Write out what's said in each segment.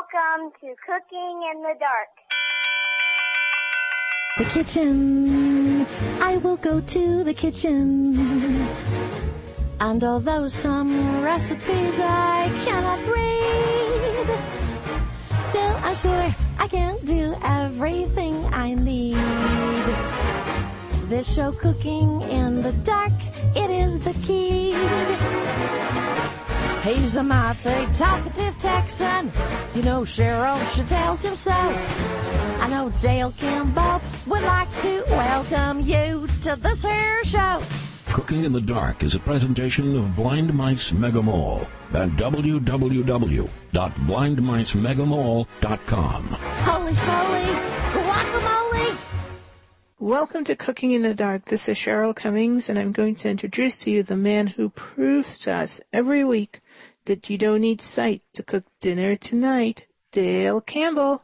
Welcome to Cooking in the Dark. The kitchen, I will go to the kitchen. And although some recipes I cannot read, still I'm sure I can do everything I need. This show, Cooking in the Dark, it is the key. He's a mighty talkative Texan. You know Cheryl, she tells him so. I know Dale Campbell would like to welcome you to this here show. Cooking in the Dark is a presentation of Blind Mice Mega Mall at www.blindmicemegamall.com. Holy schmoly, guacamole! Welcome to Cooking in the Dark. This is Cheryl Cummings, and I'm going to introduce to you the man who proves to us every week that you don't need sight to cook dinner tonight, Dale Campbell.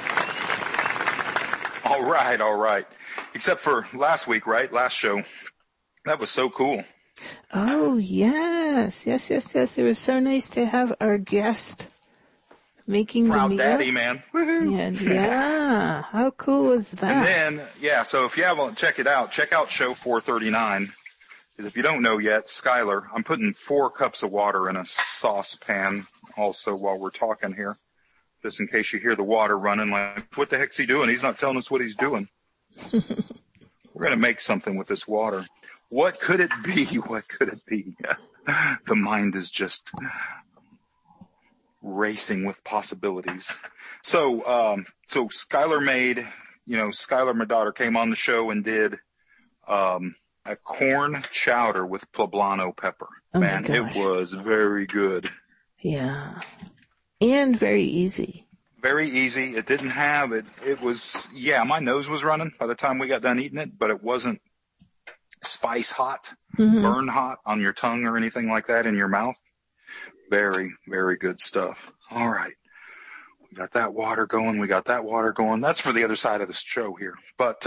All right. Except for last week, right? Last show. That was so cool. Oh, yes. It was so nice to have our guest making Proud the meal. Daddy, man. Woohoo. Yeah. How cool was that? And then, so if you haven't, check it out. Check out show 439. Because if you don't know yet, Skylar, I'm putting 4 cups of water in a saucepan also while we're talking here. Just in case you hear the water running, like, what the heck's he doing? He's not telling us what he's doing. We're going to make something with this water. What could it be? The mind is just racing with possibilities. So Skylar Skylar, my daughter, came on the show and did a corn chowder with poblano pepper. Oh, man, my it was very good. Yeah. And very easy. Very easy. It didn't have it. It was, my nose was running by the time we got done eating it, but it wasn't spice hot, burn hot on your tongue or anything like that in your mouth. Very, very good stuff. All right. We got that water going. That's for the other side of this show here. But,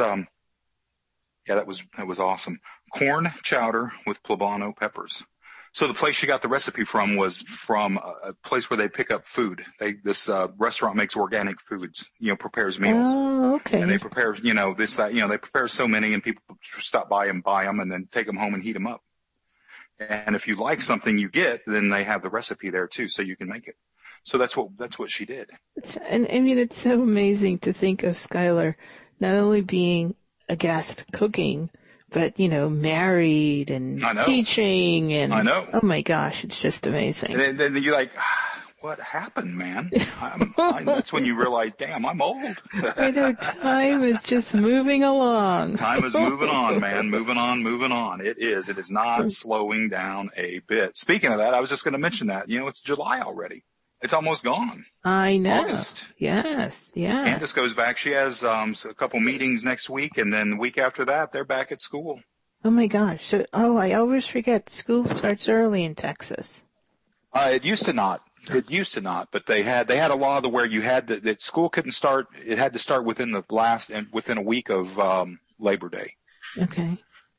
that was awesome. Corn chowder with poblano peppers. So the place she got the recipe from was from a place where they pick up food. This restaurant makes organic foods, prepares meals. Oh, okay. And they prepare, they prepare so many and people stop by and buy them and then take them home and heat them up. And if you like something you get, then they have the recipe there too, so you can make it. So that's what she did. It's so amazing to think of Skylar not only being a guest cooking, but, married and teaching and, I know. Oh my gosh, it's just amazing. And then you're like, what happened, man? That's when you realize, damn, I'm old. I know, time is just moving along. Time is moving on, man. Moving on. It is not slowing down a bit. Speaking of that, I was just going to mention that, it's July already. It's almost gone. I know. August. Yes. Candace goes back. She has a couple meetings next week, and then the week after that, they're back at school. Oh my gosh. So, I always forget school starts early in Texas. It used to not, but they had a law where you had that school couldn't start. It had to start within a week of Labor Day. Okay.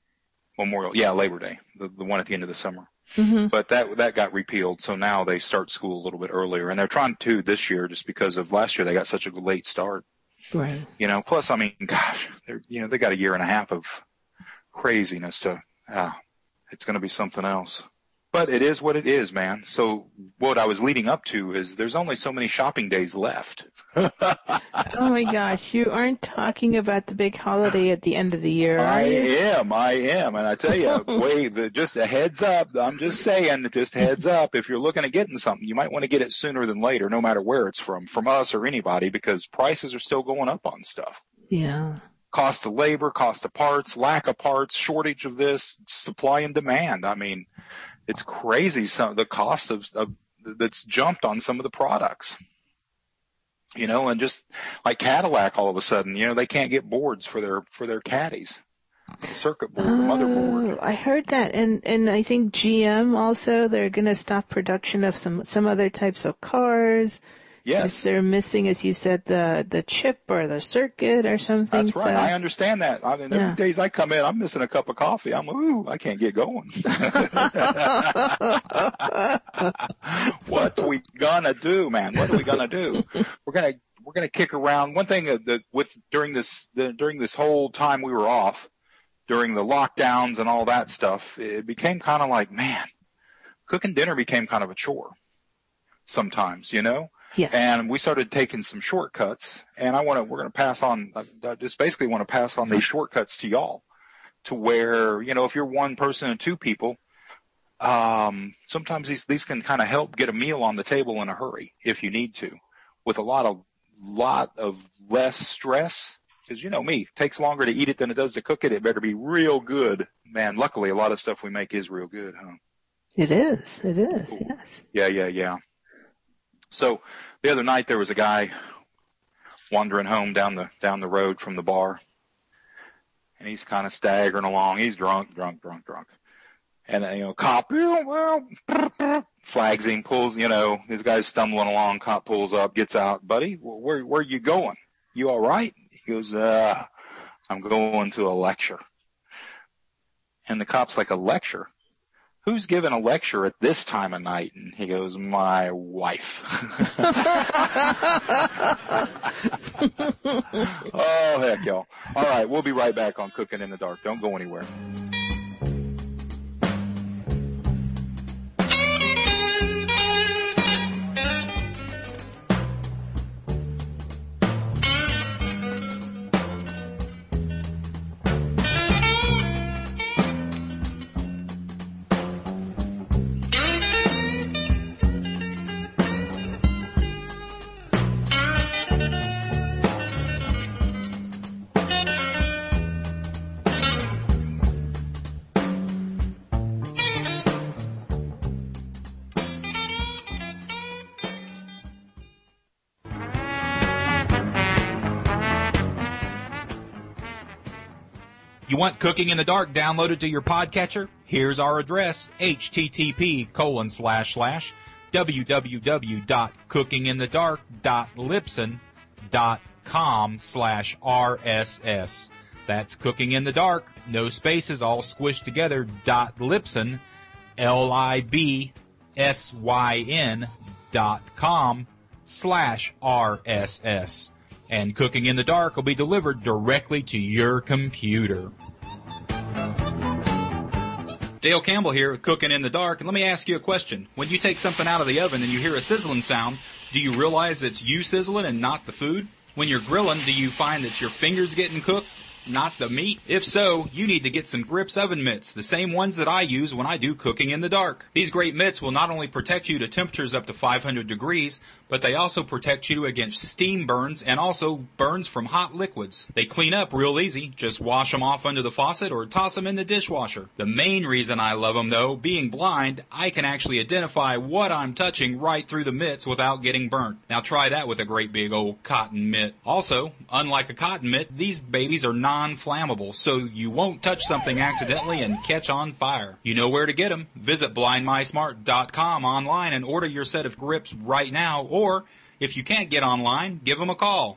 Labor Day, the one at the end of the summer. Mm-hmm. But that got repealed, so now they start school a little bit earlier, and they're trying to this year just because of last year they got such a late start. Right. Plus, I mean, gosh, they got a year and a half of craziness it's going to be something else. But it is what it is, man. So what I was leading up to is there's only so many shopping days left. Oh my gosh, you aren't talking about the big holiday at the end of the year, are you? I am. And I tell you, just a heads up. I'm just saying, just heads up. If you're looking at getting something, you might want to get it sooner than later, no matter where it's from us or anybody, because prices are still going up on stuff. Yeah. Cost of labor, cost of parts, lack of parts, shortage of this, supply and demand. I mean, it's crazy. The cost of that's jumped on some of the products, and just like Cadillac, all of a sudden, they can't get boards for their caddies, the circuit board, the motherboard. I heard that, and I think GM also, they're going to stop production of some other types of cars, Yes. They're missing, as you said, the chip or the circuit or something. That's right. I understand that. I mean, every days I come in, I'm missing a cup of coffee. I can't get going. What are we gonna do, man? What are we gonna do? We're gonna kick around. One thing during this whole time we were off, during the lockdowns and all that stuff, it became kind of like, man, cooking dinner became kind of a chore sometimes, you know? Yes. And we started taking some shortcuts, and we're going to pass on, I just basically want to pass on these shortcuts to y'all, to where, you know, if you're one person and two people, sometimes these can kind of help get a meal on the table in a hurry if you need to, with a lot of less stress. Because you know me, it takes longer to eat it than it does to cook it. It better be real good. Man, luckily a lot of stuff we make is real good, huh? It is, yes. Yeah. So the other night there was a guy wandering home down the road from the bar, and he's kind of staggering along. He's drunk. And you know, cop flags him, pulls, you know, this guy's stumbling along, cop pulls up, gets out. Buddy, where are you going? You all right? He goes, I'm going to a lecture. And the cop's like, a lecture? Who's giving a lecture at this time of night? And he goes, my wife. Oh, heck, y'all. All right, we'll be right back on Cooking in the Dark. Don't go anywhere. You want Cooking in the Dark downloaded to your podcatcher? Here's our address, http://www.cookinginthedark.libsyn.com/RSS. That's Cooking in the Dark, no spaces, all squished together, .libsyn, libsyn.com/RSS. And Cooking in the Dark will be delivered directly to your computer. Dale Campbell here with Cooking in the Dark, and let me ask you a question. When you take something out of the oven and you hear a sizzling sound, do you realize it's you sizzling and not the food? When you're grilling, do you find that your fingers getting cooked, not the meat? If so, you need to get some Grips oven mitts, the same ones that I use when I do Cooking in the Dark. These great mitts will not only protect you to temperatures up to 500 degrees, but they also protect you against steam burns and also burns from hot liquids. They clean up real easy. Just wash them off under the faucet or toss them in the dishwasher. The main reason I love them, though, being blind, I can actually identify what I'm touching right through the mitts without getting burnt. Now try that with a great big old cotton mitt. Also, unlike a cotton mitt, these babies are non-flammable, so you won't touch something accidentally and catch on fire. You know where to get them. Visit blindmysmart.com online and order your set of Grips right now, or if you can't get online, give them a call.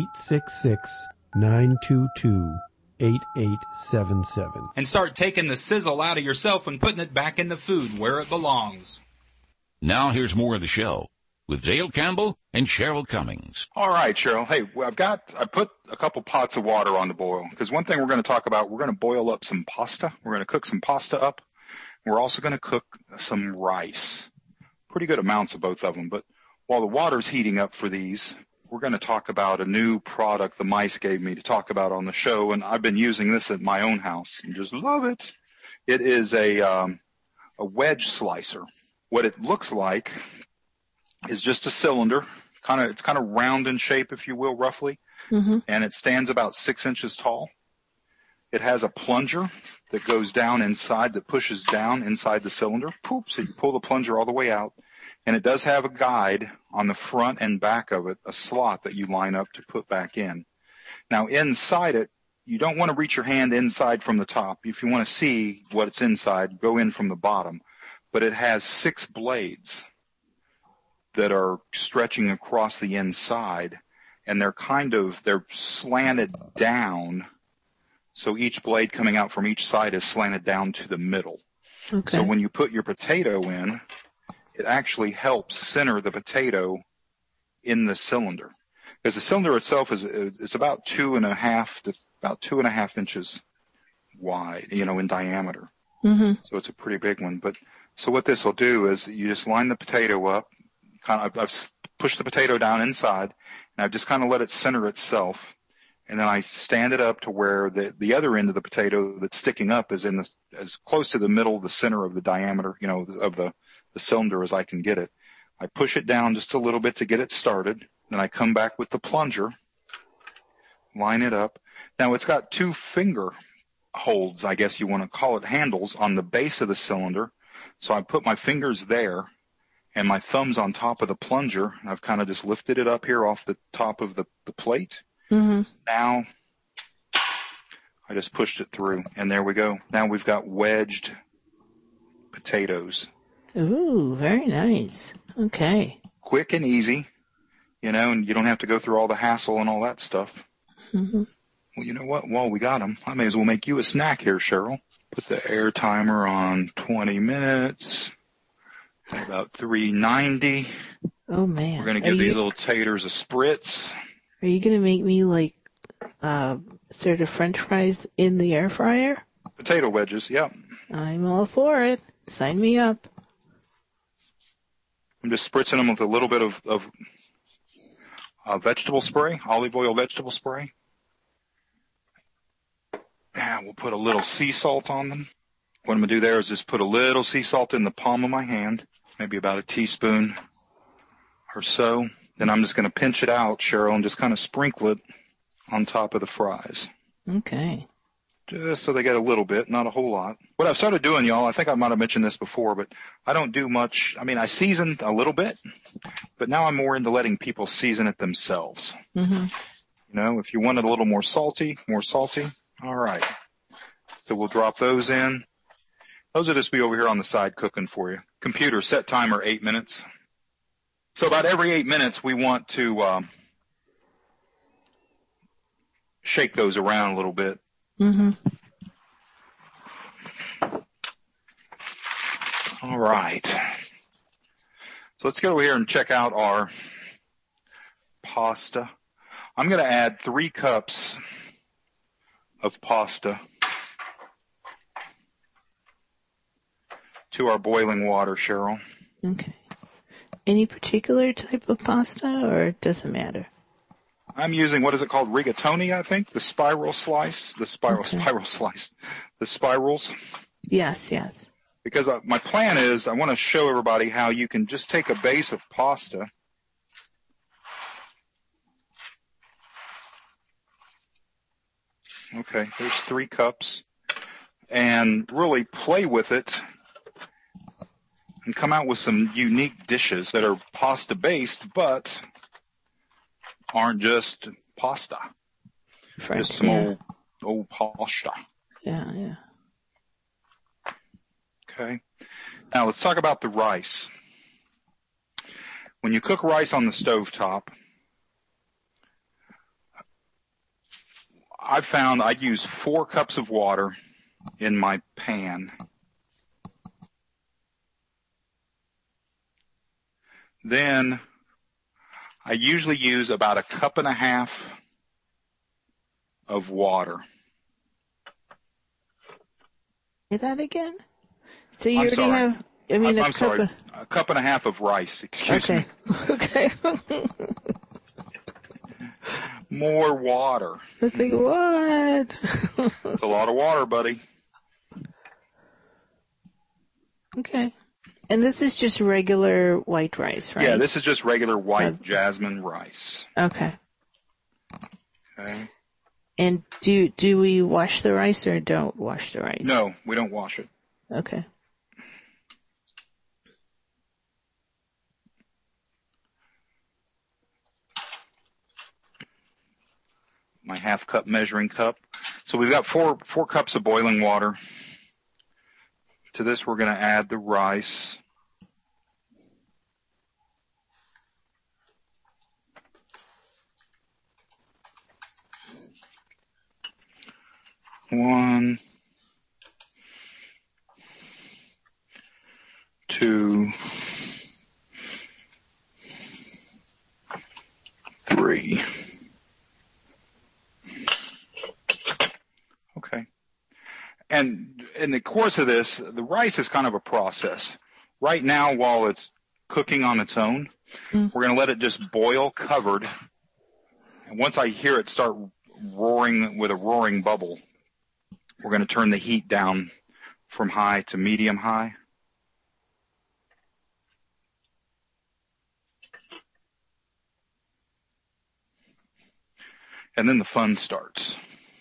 866-922-8877. And start taking the sizzle out of yourself and putting it back in the food where it belongs. Now here's more of the show with Dale Campbell and Cheryl Cummings. All right, Cheryl. Hey, I put a couple pots of water on the boil, because one thing we're going to talk about, we're going to boil up some pasta. We're going to cook some pasta up. We're also going to cook some rice. Pretty good amounts of both of them. But while the water's heating up for these, we're going to talk about a new product the mice gave me to talk about on the show, and I've been using this at my own house and just love it. It is a wedge slicer. What it looks like is just a cylinder. It's kind of round in shape, if you will, roughly. Mm-hmm. And it stands about 6 inches tall. It has a plunger that goes down inside, that pushes down inside the cylinder. Poop, so you pull the plunger all the way out. And it does have a guide on the front and back of it, a slot that you line up to put back in. Now, inside it, you don't want to reach your hand inside from the top. If you want to see what's inside, go in from the bottom. But it has 6 blades that are stretching across the inside, and they're slanted down. So each blade coming out from each side is slanted down to the middle. Okay. So when you put your potato in, it actually helps center the potato in the cylinder. Because the cylinder itself is about 2.5 inches wide, in diameter. Mm-hmm. So it's a pretty big one. So what this will do is you just line the potato up. I've pushed the potato down inside, and I've just kind of let it center itself. And then I stand it up to where the other end of the potato that's sticking up is as close to the middle, the center of the diameter, of the cylinder as I can get it. I push it down just a little bit to get it started. Then I come back with the plunger, line it up. Now it's got 2 finger holds, I guess you want to call it, handles on the base of the cylinder. So I put my fingers there and my thumbs on top of the plunger. And I've kind of just lifted it up here off the top of the plate. Mm-hmm. Now I just pushed it through, and there we go. Now we've got wedged potatoes. Ooh, very nice. Okay. Quick and easy, and you don't have to go through all the hassle and all that stuff. Mm-hmm. Well, you know what? While we got them, I may as well make you a snack here, Cheryl. Put the air timer on 20 minutes, about 390. Oh, man. We're going to give these little taters a spritz. Are you going to make me, sort of French fries in the air fryer? Potato wedges, yep. I'm all for it. Sign me up. I'm just spritzing them with a little bit of vegetable spray, olive oil vegetable spray. And we'll put a little sea salt on them. What I'm going to do there is just put a little sea salt in the palm of my hand, maybe about a teaspoon or so. Then I'm just going to pinch it out, Cheryl, and just kind of sprinkle it on top of the fries. Okay. Just so they get a little bit, not a whole lot. What I've started doing, y'all, I think I might have mentioned this before, but I don't do much. I mean, I season a little bit, but now I'm more into letting people season it themselves. Mm-hmm. If you want it a little more salty. All right. So we'll drop those in. Those will just be over here on the side cooking for you. Computer, set timer 8 minutes. So about every 8 minutes, we want to shake those around a little bit. Mm-hmm. All right. So let's get over here and check out our pasta. I'm going to add 3 cups of pasta to our boiling water, Cheryl. Okay. Any particular type of pasta, or it doesn't matter? I'm using, what is it called? Rigatoni, I think. The spiral slice. The spirals. Yes. Because my plan is I want to show everybody how you can just take a base of pasta Okay, there's 3 cups. And really play with it and come out with some unique dishes that are pasta-based, but aren't just pasta. French, just some old pasta. Yeah. Okay. Now let's talk about the rice. When you cook rice on the stovetop, I found I use 4 cups of water in my pan. Then I usually use about 1.5 cups of water. Say that again? So you I'm already sorry. have, I mean, I'm sorry, 1.5 cups of rice, excuse me. Okay. More water. I was like, what? It's a lot of water, buddy. Okay. And this is just regular white rice, right? Yeah, this is just regular white jasmine rice. Okay. Okay. And do we wash the rice or don't wash the rice? No, we don't wash it. Okay. My 1/2 cup measuring cup. So we've got 4 cups of boiling water. To this, we're going to add the rice. 1, 2, 3. Okay. And in the course of this, the rice is kind of a process. Right now, while it's cooking on its own, we're going to let it just boil covered. And once I hear it start roaring with a roaring bubble, we're going to turn the heat down from high to medium high. And then the fun starts.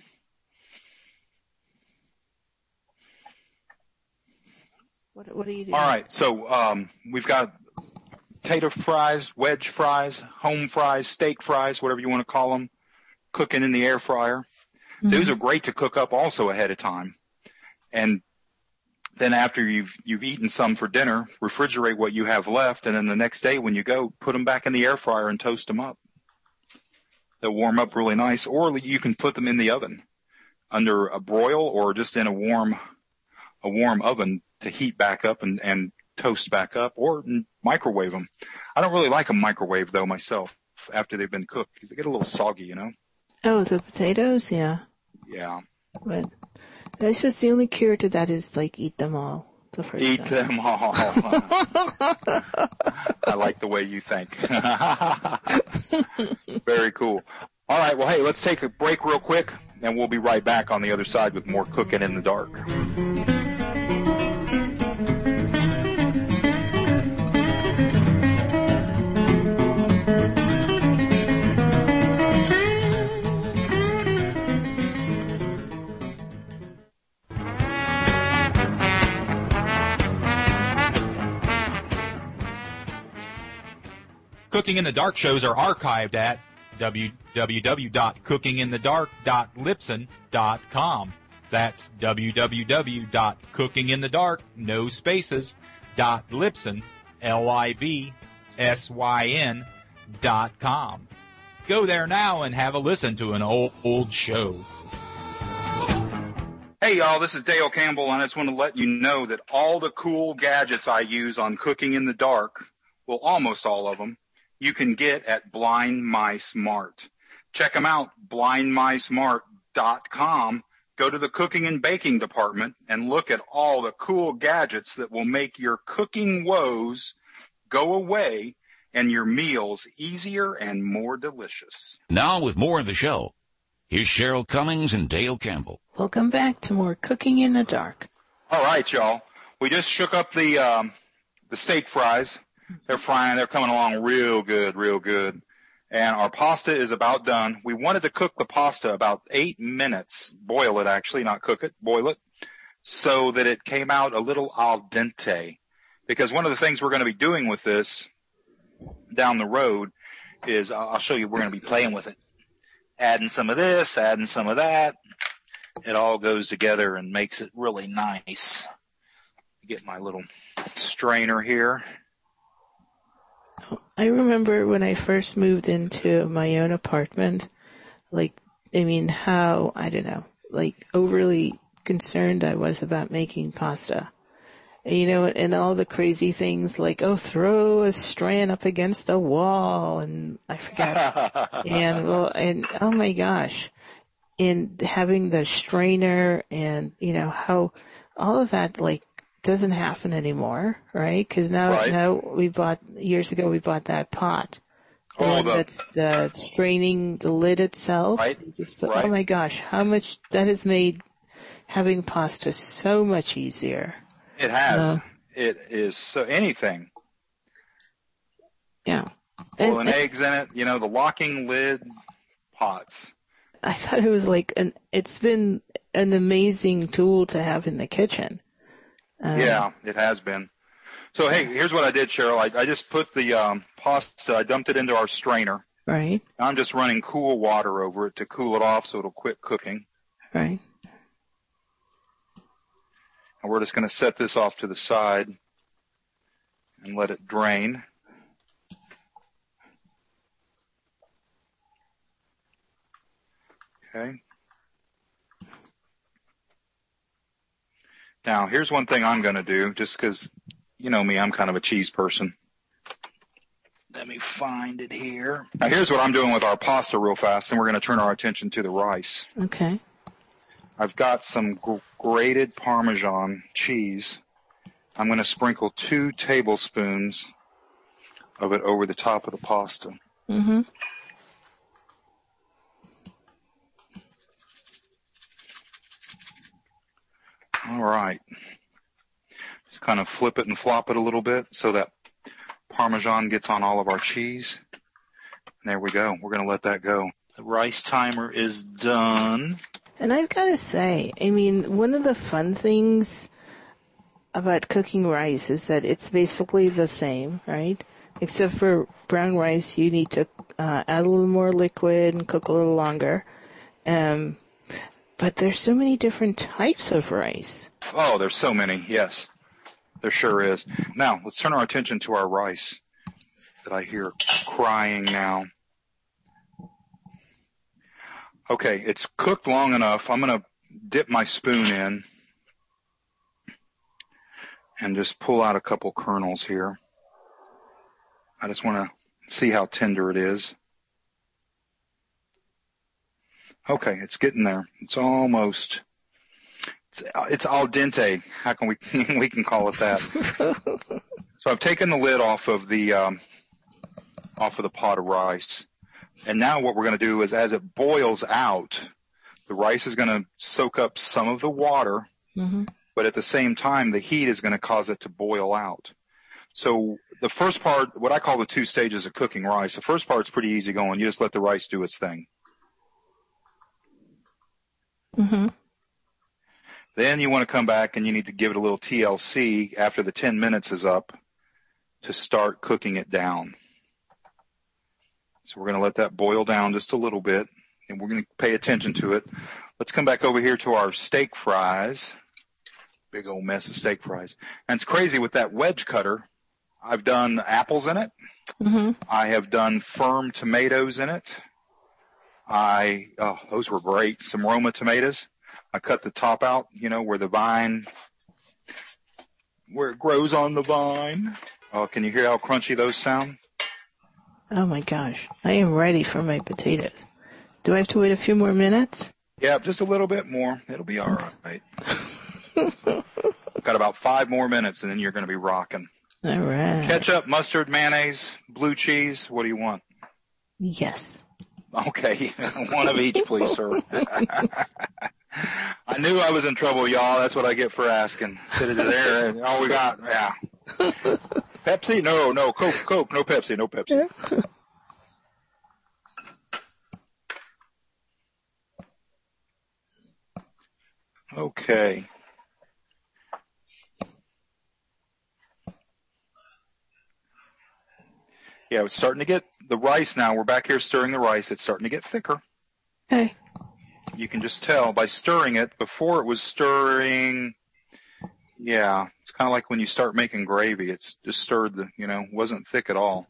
What are you doing? All right, so we've got potato fries, wedge fries, home fries, steak fries, whatever you want to call them, cooking in the air fryer. Mm-hmm. Those are great to cook up also ahead of time. And then after you've eaten some for dinner, refrigerate what you have left, and then the next day when you go, put them back in the air fryer and toast them up. They'll warm up really nice, or you can put them in the oven under a broil or just in a warm oven to heat back up and toast back up, or microwave them. I don't really like them microwave though myself after they've been cooked because they get a little soggy, you know. Oh, the potatoes, yeah. Yeah. But that's just the only cure to that is like eat them all the first time. Eat them all. I like the way you think. Very cool. All right, well, hey, let's take a break real quick, and we'll be right back on the other side with more Cooking in the Dark. Cooking in the Dark shows are archived at www.cookinginthedark.libsyn.com. That's www.cookinginthedark, no spaces, .libsyn, LIBSYN.com. Go there now and have a listen to an old show. Hey y'all, this is Dale Campbell, and I just want to let you know that all the cool gadgets I use on Cooking in the Dark, well, almost all of them, you can get at Blind Mice Mart. Check them out, blindmicemart.com. Go to the cooking and baking department and look at all the cool gadgets that will make your cooking woes go away and your meals easier and more delicious. Now with more of the show, here's Cheryl Cummings and Dale Campbell. Welcome back to more Cooking in the Dark. All right, y'all. We just shook up the steak fries. They're frying. They're coming along real good, real good. And our pasta is about done. We wanted to cook the pasta about 8 minutes, boil it actually, not cook it, boil it, so that it came out a little al dente. Because one of the things we're going to be doing with this down the road is, I'll show you, we're going to be playing with it. Adding some of this, adding some of that. It all goes together and makes it really nice. Get my little strainer here. I remember when I first moved into my own apartment, how, I don't know, overly concerned I was about making pasta. And all the crazy things like, throw a strain up against the wall, and I forgot. and oh my gosh. And having the strainer and, how all of that, doesn't happen anymore, right? Because now years ago we bought that pot. That's the straining the lid itself. Right. Oh my gosh, how much that has made having pasta so much easier. It has. It is so anything. Yeah. Pulling eggs in it, the locking lid pots. I thought it was it's been an amazing tool to have in the kitchen. Yeah, it has been. So, hey, here's what I did, Cheryl. I just put the pasta, I dumped it into our strainer. Right. I'm just running cool water over it to cool it off so it'll quit cooking. Right. And we're just going to set this off to the side and let it drain. Okay. Now, here's one thing I'm going to do, just because, you know me, I'm kind of a cheese person. Let me find it here. Now, here's what I'm doing with our pasta real fast, and we're going to turn our attention to the rice. Okay. I've got some grated Parmesan cheese. I'm going to sprinkle 2 tablespoons of it over the top of the pasta. Mm-hmm. All right. Just kind of flip it and flop it a little bit so that Parmesan gets on all of our cheese. And there we go. We're going to let that go. The rice timer is done. And I've got to say, I mean, one of the fun things about cooking rice is that it's basically the same, right? Except for brown rice, you need to add a little more liquid and cook a little longer. But there's so many different types of rice. Oh, there's so many, yes. There sure is. Now, let's turn our attention to our rice that I hear crying now. Okay, it's cooked long enough. I'm going to dip my spoon in and just pull out a couple kernels here. I just want to see how tender it is. Okay, it's getting there. It's almost, it's al dente. How can we can call it that? So I've taken the lid off of the pot of rice. And now what we're going to do is, as it boils out, the rice is going to soak up some of the water, but at the same time, the heat is going to cause it to boil out. So the first part, what I call the 2 stages of cooking rice, the first part's pretty easy going. You just let the rice do its thing. Mm-hmm. Then you want to come back and you need to give it a little TLC after the 10 minutes is up to start cooking it down. So we're going to let that boil down just a little bit, and we're going to pay attention to it. Let's come back over here to our steak fries. Big old mess of steak fries. And it's crazy with that wedge cutter. I've done apples in it. Mm-hmm. I have done firm tomatoes in it. Those were great. Some Roma tomatoes. I cut the top out, you know, where it grows on the vine. Oh, can you hear how crunchy those sound? Oh my gosh. I am ready for my potatoes. Do I have to wait a few more minutes? Yeah, just a little bit more. It'll be all right. Got about 5 more minutes, and then you're going to be rocking. All right. Ketchup, mustard, mayonnaise, blue cheese. What do you want? Yes. Okay. One of each, please, sir. I knew I was in trouble, y'all. That's what I get for asking. Sit it there. All we got, yeah. Pepsi? No. Coke. No Pepsi. No Pepsi. Okay. Yeah, it's starting to get the rice now. We're back here stirring the rice. It's starting to get thicker. Okay. You can just tell by stirring it. Before it was stirring, yeah, it's kind of like when you start making gravy. It's just stirred, wasn't thick at all.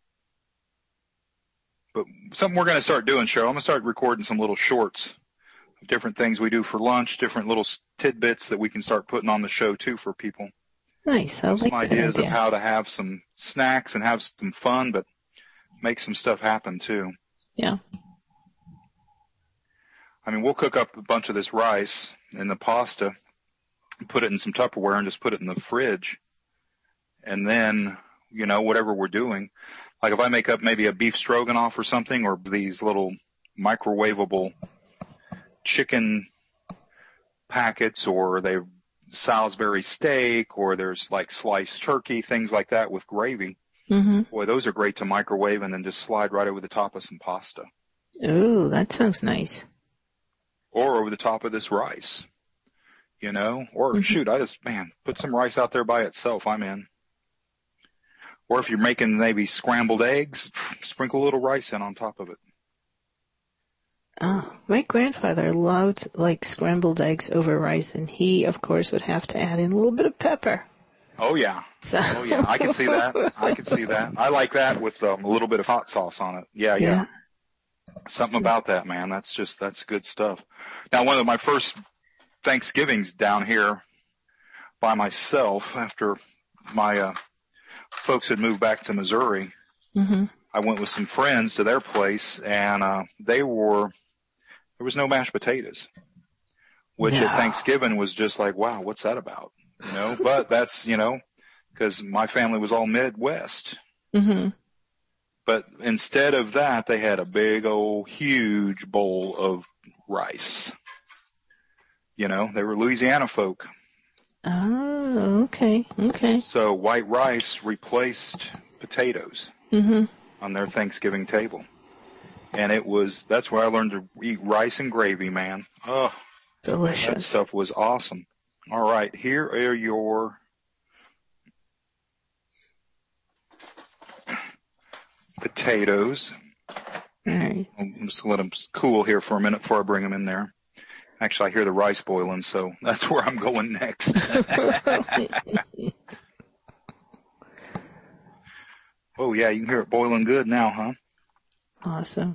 But something we're going to start doing, Cheryl, I'm going to start recording some little shorts of different things we do for lunch, different little tidbits that we can start putting on the show, too, for people. Nice. I like some that ideas idea. of how to have some snacks and have some fun, but make some stuff happen, too. Yeah. I mean, we'll cook up a bunch of this rice and the pasta, put it in some Tupperware and just put it in the fridge. And then, whatever we're doing, like if I make up maybe a beef stroganoff or something, or these little microwavable chicken packets, or they Salisbury steak, or there's like sliced turkey, things like that with gravy. Mm-hmm. Boy, those are great to microwave and then just slide right over the top of some pasta. Ooh, that sounds nice. Or over the top of this rice, or shoot, put some rice out there by itself. I'm in. Or if you're making maybe scrambled eggs, sprinkle a little rice in on top of it. Oh, my grandfather loved scrambled eggs over rice, and he, of course, would have to add in a little bit of pepper. Oh yeah. Oh yeah. I can see that. I like that with a little bit of hot sauce on it. Yeah. Something about that, man. That's good stuff. Now, one of my first Thanksgivings down here, by myself after my folks had moved back to Missouri. Mm-hmm. I went with some friends to their place, and there was no mashed potatoes, which at Thanksgiving was just like, wow, what's that about? You know, but that's, you know, because my family was all Midwest. Mm-hmm. But instead of that, they had a big old huge bowl of rice. You know, they were Louisiana folk. Oh, okay. Okay. So white rice replaced potatoes on their Thanksgiving table. And that's where I learned to eat rice and gravy, man. Oh, delicious. That stuff was awesome. All right, here are your potatoes. All right. I'll just let them cool here for a minute before I bring them in there. Actually, I hear the rice boiling, so that's where I'm going next. Oh, yeah, you can hear it boiling good now, huh? Awesome.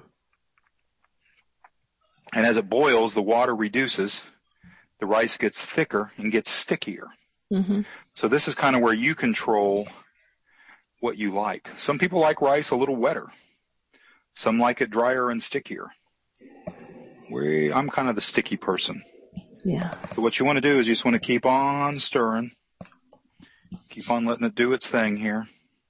And as it boils, the water reduces, the rice gets thicker and gets stickier. Mm-hmm. So this is kind of where you control what you like. Some people like rice a little wetter. Some like it drier and stickier. I'm kind of the sticky person. Yeah. So what you want to do is you just want to keep on stirring. Keep on letting it do its thing here.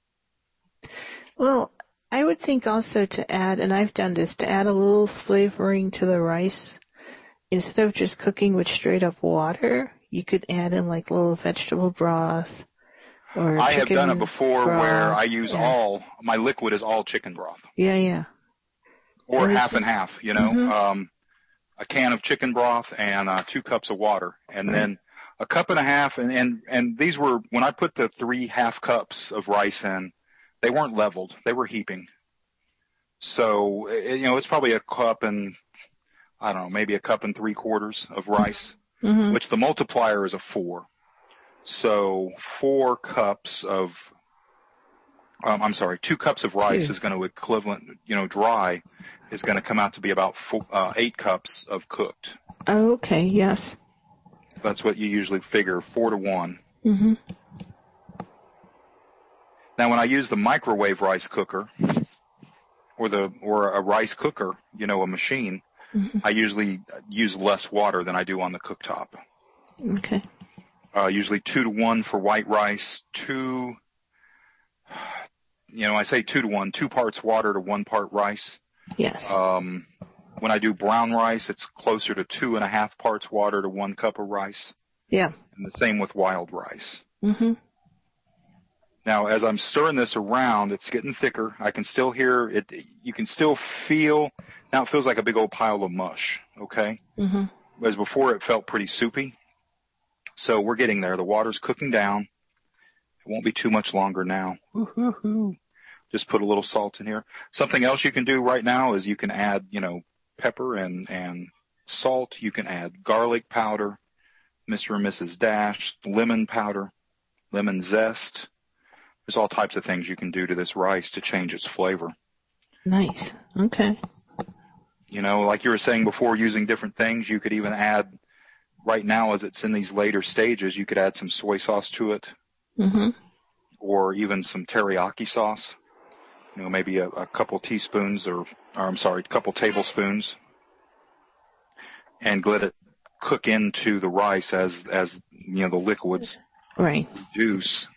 Well, I would think also to add, and I've done this, to add a little flavoring to the rice. Instead of just cooking with straight up water, you could add in like a little vegetable broth or I have done it chicken before broth. where I use my liquid is all chicken broth. Yeah, yeah. Or half and half, you know. A can of chicken broth and 2 cups of water. And then a cup and a half, and these were, when I put the 3 half cups of rice in, they weren't leveled. They were heaping. So, you know, it's probably a cup and, I don't know, maybe a cup and 3/4 of rice, which the multiplier is a 4. So 4 cups of, 2 cups of rice is going to equivalent, you know, dry, is going to come out to be about 8 cups of cooked. Oh, okay, yes. That's what you usually figure, 4 to 1. Mm-hmm. Now, when I use the microwave rice cooker or a rice cooker, you know, a machine, I usually use less water than I do on the cooktop. Okay. Usually 2 to 1 for white rice, I say 2 to 1, 2 parts water to 1 part rice. Yes. When I do brown rice, it's closer to 2.5 parts water to 1 cup of rice. Yeah. And the same with wild rice. Mm-hmm. Now, as I'm stirring this around, it's getting thicker. I can still hear it. You can still feel, now it feels like a big old pile of mush, okay? Mm-hmm. Whereas before it felt pretty soupy. So we're getting there. The water's cooking down. It won't be too much longer now. Woo-hoo-hoo. Just put a little salt in here. Something else you can do right now is you can add, you know, pepper and salt. You can add garlic powder, Mr. and Mrs. Dash, lemon powder, lemon zest. There's all types of things you can do to this rice to change its flavor. Nice. Okay. You know, like you were saying before, using different things, you could even add, right now as it's in these later stages, you could add some soy sauce to it. Mm-hmm. Or even some teriyaki sauce. You know, maybe a couple teaspoons couple tablespoons. And let it cook into the rice as you know, the liquids reduce.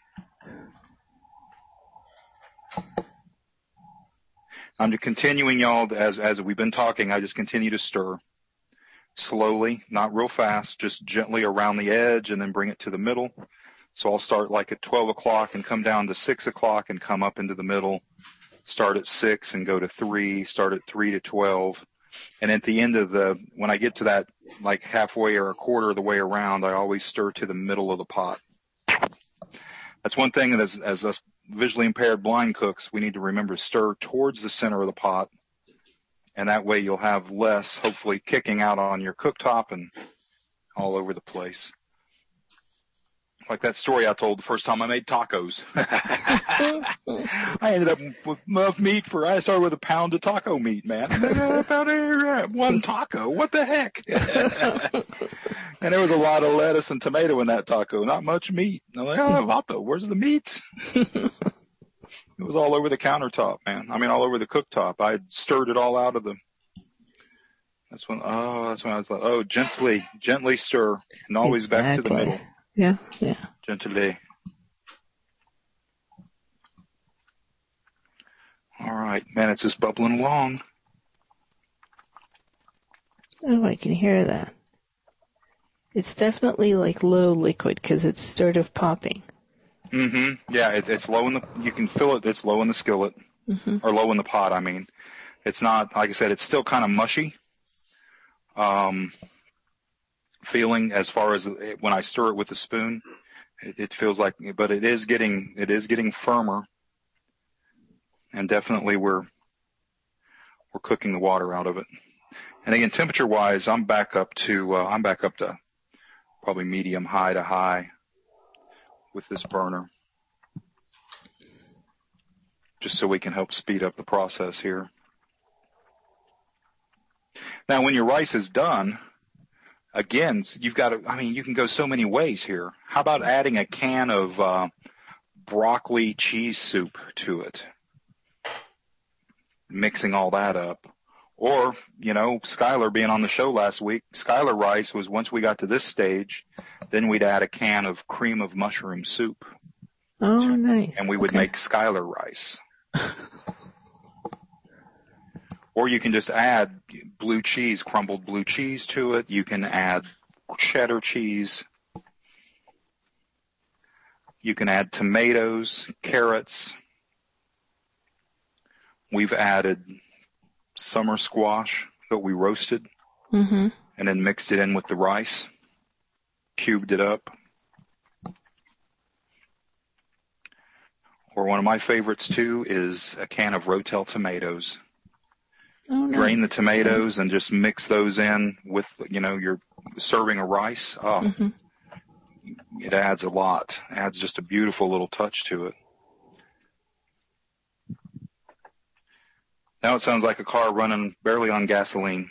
I'm continuing, y'all, as we've been talking, I just continue to stir slowly, not real fast, just gently around the edge and then bring it to the middle. So I'll start like at 12 o'clock and come down to 6 o'clock and come up into the middle, start at 6 and go to 3, start at 3 to 12. And at the end of when I get to that like halfway or a quarter of the way around, I always stir to the middle of the pot. That's one thing that as us visually impaired blind cooks, we need to remember to stir towards the center of the pot. And that way you'll have less, hopefully, kicking out on your cooktop and all over the place. Like that story I told the first time I made tacos. I ended up with enough meat I started with a pound of taco meat, man. About 1 taco. What the heck? And there was a lot of lettuce and tomato in that taco, not much meat. I'm like, oh, Vato, where's the meat? It was all over the countertop, man. I mean, all over the cooktop. I stirred it all out of the. That's when I was like, oh, gently stir, and always back to the middle. Yeah. Gently. All right, man, it's just bubbling along. Oh, I can hear that. It's definitely like low liquid because it's sort of popping. Mm-hmm. Yeah, it's low in the. You can feel it. It's low in the skillet, or low in the pot. I mean, it's not, like I said. It's still kind of mushy. Feeling as far as when I stir it with a spoon, it feels like, but it is getting firmer, and definitely we're cooking the water out of it. And again, temperature wise, I'm back up to probably medium high to high with this burner, just so we can help speed up the process here. Now, when your rice is done, again, you can go so many ways here. How about adding a can of broccoli cheese soup to it? Mixing all that up. Or, Skylar being on the show last week, Skylar rice was, once we got to this stage, then we'd add a can of cream of mushroom soup. Oh, nice. And we would make Skylar rice. Or you can just add blue cheese, crumbled blue cheese to it. You can add cheddar cheese. You can add tomatoes, carrots. We've added summer squash that we roasted and then mixed it in with the rice, cubed it up. Or one of my favorites too is a can of Rotel tomatoes. Oh, nice. Drain the tomatoes and just mix those in with, you're serving a rice. Oh, it adds a lot. It adds just a beautiful little touch to it. Now it sounds like a car running barely on gasoline.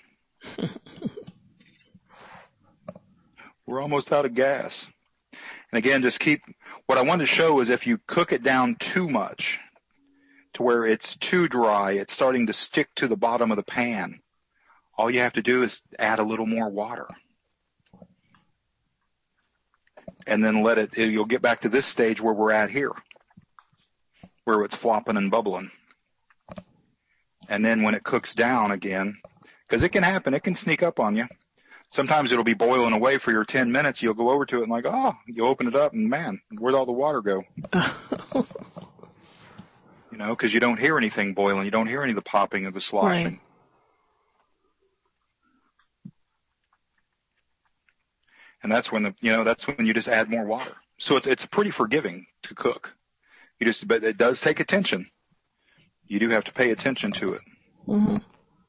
We're almost out of gas. And again, what I wanted to show is if you cook it down too much to where it's too dry, it's starting to stick to the bottom of the pan, all you have to do is add a little more water. And then you'll get back to this stage where we're at here, where it's flopping and bubbling. And then when it cooks down again, because it can happen, it can sneak up on you. Sometimes it'll be boiling away for your 10 minutes. You'll go over to it and you open it up and man, where'd all the water go? Because you don't hear anything boiling. You don't hear any of the popping of the sloshing. Right. And that's when you just add more water. So it's pretty forgiving to cook. But it does take attention. You do have to pay attention to it. Mm-hmm.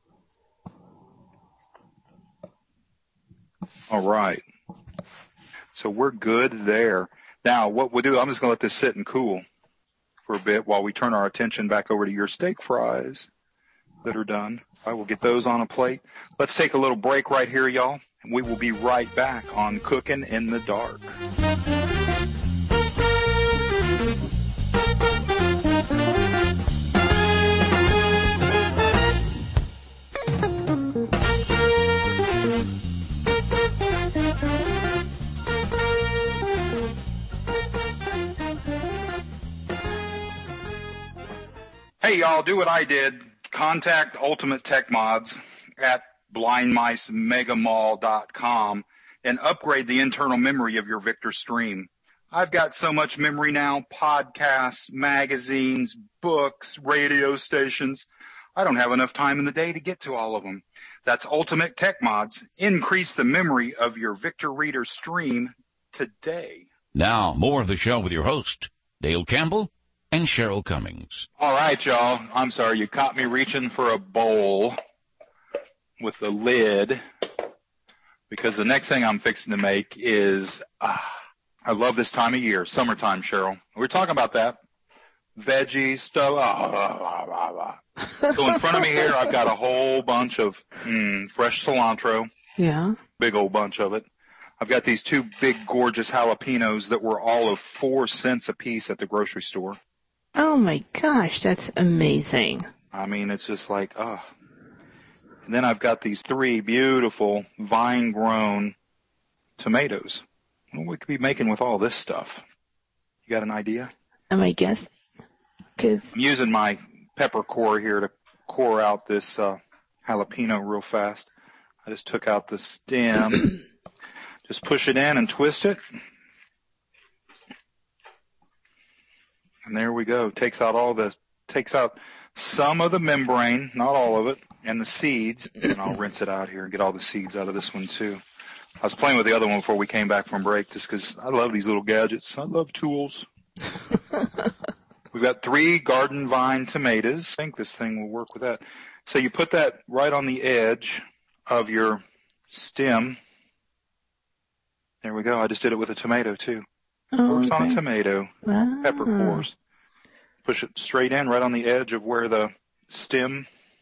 All right. So we're good there. Now, what we'll do, I'm just going to let this sit and cool for a bit while we turn our attention back over to your steak fries that are done. I will get those on a plate. Let's take a little break right here, y'all. And we will be right back on Cooking in the Dark. Hey, y'all, do what I did. Contact Ultimate Tech Mods at blindmicemegamall.com and upgrade the internal memory of your Victor Stream. I've got so much memory now, podcasts, magazines, books, radio stations. I don't have enough time in the day to get to all of them. That's Ultimate Tech Mods. Increase the memory of your Victor Reader Stream today. Now, more of the show with your host, Dale Campbell and Cheryl Cummings. All right, y'all. I'm sorry. You caught me reaching for a bowl with the lid because the next thing I'm fixing to make is, I love this time of year, summertime, Cheryl. We're talking about that. Veggies, stuff. So in front of me here, I've got a whole bunch of fresh cilantro. Yeah. Big old bunch of it. I've got these 2 big, gorgeous jalapenos that were all of 4 cents a piece at the grocery store. Oh my gosh, that's amazing. I mean, it's just like, oh. And then I've got these 3 beautiful vine-grown tomatoes. What we could be making with all this stuff? You got an idea? Am I guessing? Cause I'm using my pepper core here to core out this jalapeno real fast. I just took out the stem. Just push it in and twist it. And there we go. Takes out some of the membrane, not all of it, and the seeds. And I'll rinse it out here and get all the seeds out of this one too. I was playing with the other one before we came back from break just because I love these little gadgets. I love tools. We've got 3 garden vine tomatoes. I think this thing will work with that. So you put that right on the edge of your stem. There we go. I just did it with a tomato too. Works on a tomato. Wow. Pepper cores. Push it straight in right on the edge of where the stem,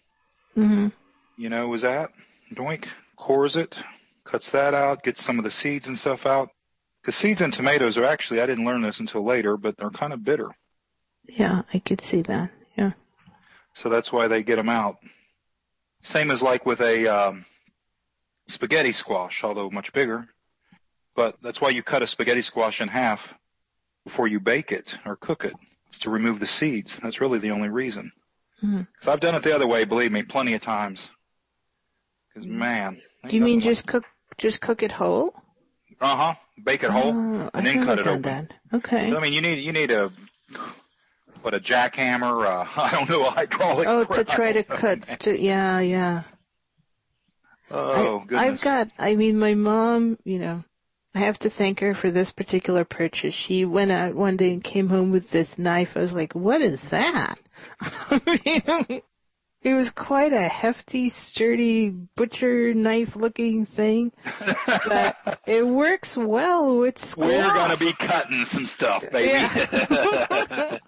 was at. Doink. Cores it. Cuts that out. Gets some of the seeds and stuff out. Because seeds in tomatoes are actually, I didn't learn this until later, but they're kind of bitter. Yeah, I could see that. Yeah. So that's why they get them out. Same as like with a spaghetti squash, although much bigger. But that's why you cut a spaghetti squash in half before you bake it or cook it. It's to remove the seeds. That's really the only reason. Because I've done it the other way, believe me, plenty of times. Because, man. Do you mean just cook it whole? Uh-huh. Bake it whole and then cut it open. That. Okay. I mean, you need a jackhammer, I don't know, a hydraulic. Oh, to try to cut. Yeah. Oh, goodness. My mom, I have to thank her for this particular purchase. She went out one day and came home with this knife. I was like, what is that? It was quite a hefty, sturdy, butcher knife-looking thing. But it works well with squash. We're going to be cutting some stuff, baby. Yeah.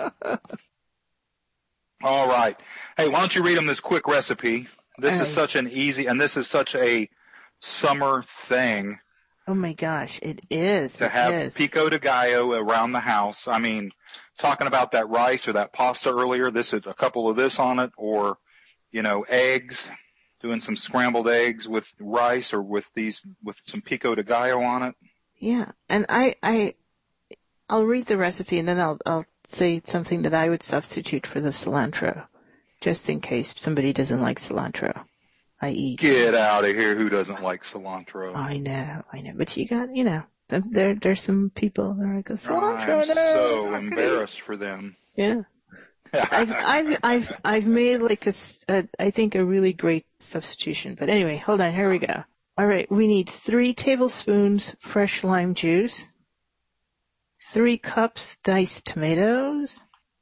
All right. Hey, why don't you read them this quick recipe? This is such an easy, and this is such a summer thing. Oh my gosh, it is. To have pico de gallo around the house. I mean, talking about that rice or that pasta earlier, this is a couple of this on it, or, eggs, doing some scrambled eggs with rice or with some pico de gallo on it. Yeah, and I'll read the recipe and then I'll say something that I would substitute for the cilantro, just in case somebody doesn't like cilantro. Get out of here. Who doesn't like cilantro? I know. But you got, there's some people that are like, cilantro. I'm so embarrassed for them. Yeah. I've made I think a really great substitution. But anyway, hold on. Here we go. All right. We need 3 tablespoons fresh lime juice, 3 cups diced tomatoes,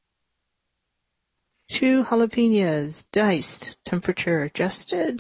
2 jalapenos, diced, temperature adjusted,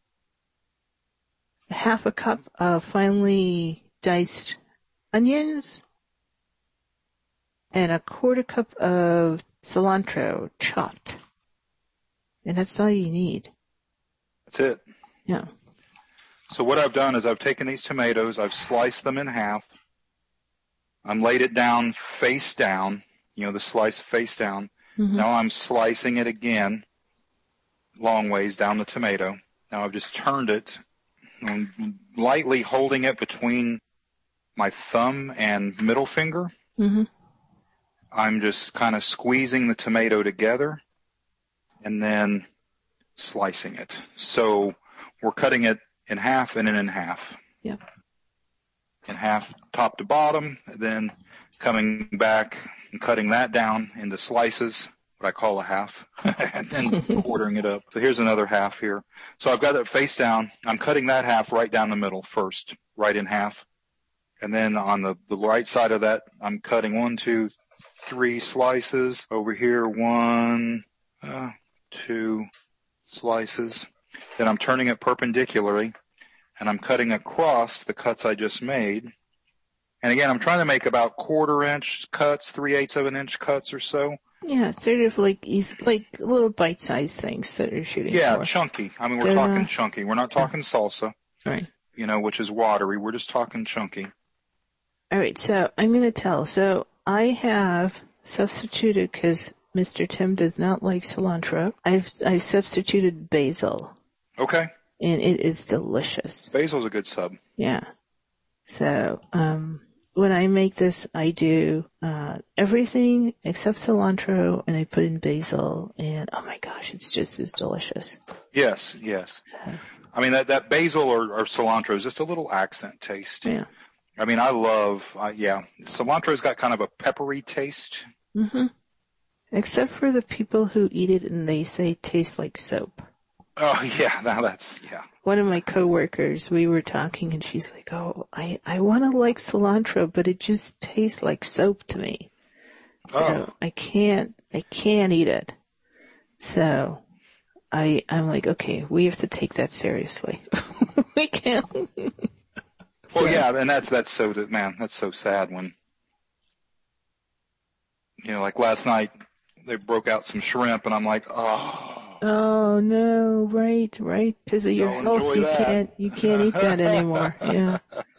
half a cup of finely diced onions, and a 1/4 cup of cilantro chopped. And that's all you need. That's it. Yeah. So what I've done is I've taken these tomatoes, I've sliced them in half, I'm laid it down face down, the slice face down. Now I'm slicing it again, long ways down the tomato. Now I've just turned it, I'm lightly holding it between my thumb and middle finger. I'm just kind of squeezing the tomato together and then slicing it. So we're cutting it in half and then in half. Yeah. In half, top to bottom, and then coming back and cutting that down into slices, what I call a half, and then quartering it up. So here's another half here. So I've got it face down. I'm cutting that half right down the middle first, right in half. And then on the right side of that, I'm cutting 1, 2, 3 slices. Over here, 1, 2 slices. Then I'm turning it perpendicularly, and I'm cutting across the cuts I just made. And again, I'm trying to make about 1/4 inch cuts, 3/8 of an inch cuts or so. Yeah, sort of like little bite-sized things that you're shooting for. Yeah, chunky. I mean, we're talking chunky. We're not talking salsa. Right. which is watery. We're just talking chunky. All right, so I'm going to tell. So I have substituted, because Mr. Tim does not like cilantro, I've substituted basil. Okay. And it is delicious. Basil's a good sub. Yeah. So, when I make this, I do, everything except cilantro, and I put in basil, and oh my gosh, it's just as delicious. Yes. I mean, that basil or cilantro is just a little accent taste. Yeah. I mean, I love, cilantro's got kind of a peppery taste. Mm-hmm. Except for the people who eat it and they say it tastes like soap. Oh, yeah, yeah. One of my coworkers, we were talking, and she's like, "Oh, I want to like cilantro, but it just tastes like soap to me. So I can't eat it." So I'm like, okay, we have to take that seriously. We can't. Well, yeah, and that's so sad when, like last night, they broke out some shrimp, and I'm like, oh. Oh no, right, because of your health, you can't eat that anymore. Yeah.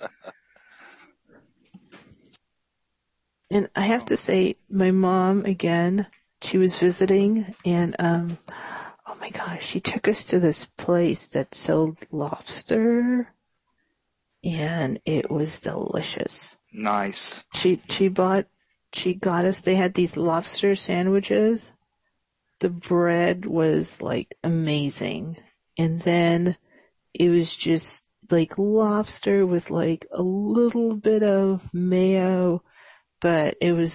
And I have to say, my mom, again, she was visiting, and oh my gosh, she took us to this place that sold lobster, and it was delicious. Nice. She got us, they had these lobster sandwiches. The bread was like amazing. And then it was just like lobster with like a little bit of mayo, but it was,